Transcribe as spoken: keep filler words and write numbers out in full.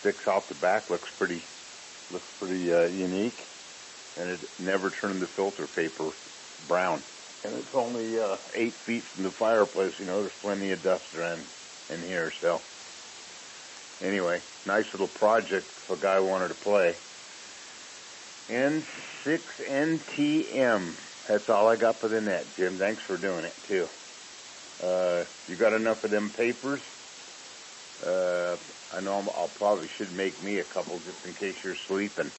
sticks out the back. Looks pretty, looks pretty uh, unique, and it never turned the filter paper brown. And it's only uh, eight feet from the fireplace. You know, there's plenty of dust around in here. So anyway, nice little project if a guy wanted to play. N six N T M. That's all I got for the net, Jim. Thanks for doing it, too. Uh, you got enough of them papers? Uh, I know I'm, I'll probably should make me a couple just in case you're sleeping.